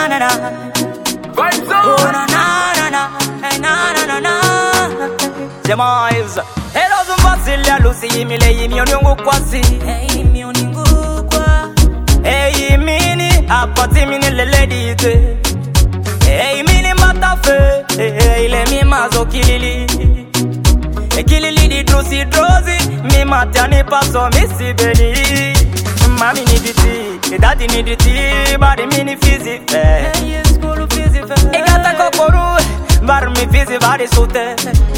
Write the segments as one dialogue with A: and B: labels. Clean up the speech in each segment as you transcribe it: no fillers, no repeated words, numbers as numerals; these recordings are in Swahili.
A: na na.
B: Vibes
A: Oh
B: on.
A: na na na, hey na na na na. Jemiles, hello Zumbasilia Lucy Mile Yimionungu kwasi. Hey mionungu kwa. Hey mini apati mini leledi ite. Hey mini matafe, hey le mi mazo kilili. Kilili di drusi drozi, mi matani paso misi beni. Mami need it, daddy need it, body mini fizi. Hey school fizi. Igata kokoru, bar mi fizi body sute.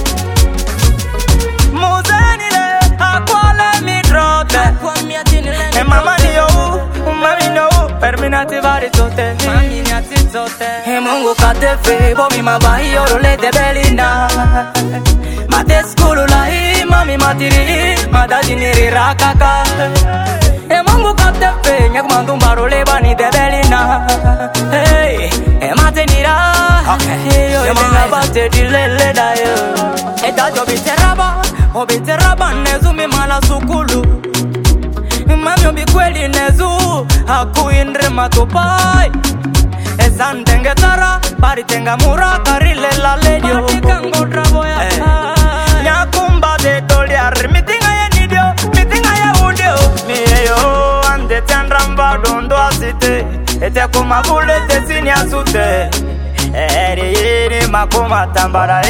A: Muzenile, akwale mi drote. Mama ni yo, mami no, perminati body sote. Mami ni ati sote. Mungu katefe, bomi mabahi orole de belina. Mate skulu lahi, mami matiri, madadi niri rakaka. Mungu katefe, nyak mandumbaro lebani de belina. Hey, mate nira. Hey, yo, menga bate dilele da yo. Dajo biteraba nezu mi mala sukulu. Mami obi kweli nezu, hakuindre matopai. Esantenge tara, paritenga mura karile la ledio. Partikango traboya. Nyakumba de doliar, mitinga ye nidio, mitinga ye udio. Miyo, ande tenramba dondo asite. Ete kuma bule te sini asute. Eri makuma tambara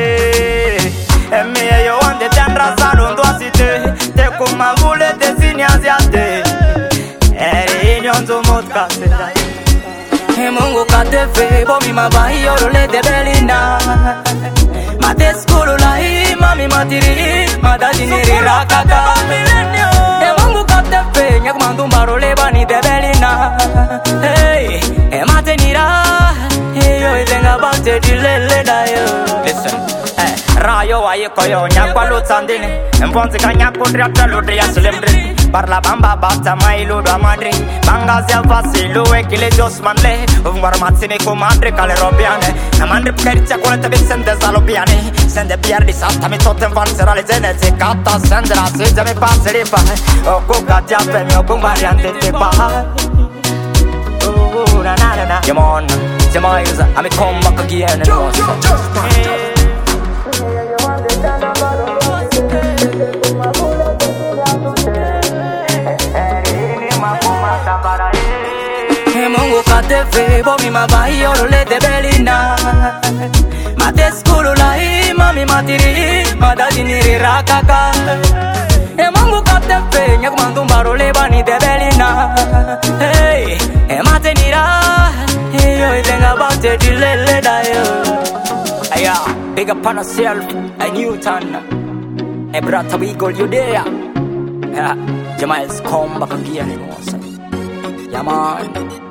A: Miyo, ande tenrasa dondo asite. Te kuma bule te sini asiate. Eri nyonzo motkase. Mungu katefe, bomi mabahi orole de belina. Mate skulu lahi, mami matiri, madadi niri rakaka. Mungu katefe, nyak mandumbaro lebani de belina. Hey, mate nira, yo izenga bate dilele da yo. Listen, rayo aye koyo nyakwa lutsandini. Mponzi kanyako driapta ludri ya sulimdri. Parla bamba bata mailu do madri. Bangazia vasilu ekile josmanle. Uvmar matsini kumandri kale robiane. Namandri pkericha kulete bisende zalobiane. Sende pierdi salta mi totem valserale zenete. Kata sendera suje mi paseripa. Oku katiape mi oku mariante tipa. Oh na na na. Come on, Jemiles, I'm come back again. Mungu katefe, bomi mabahi orole de belina. Mate skulu lahi, mami matiri, madadi niri rakaka. Mungu katefe, nyak mandumbaro lebani de belina. Hey, mate nira, yo izenga bate dilele da yo. Aya, big up on yourself, a Newton. Brata we go you there. Jemiles come back again. Yeah man.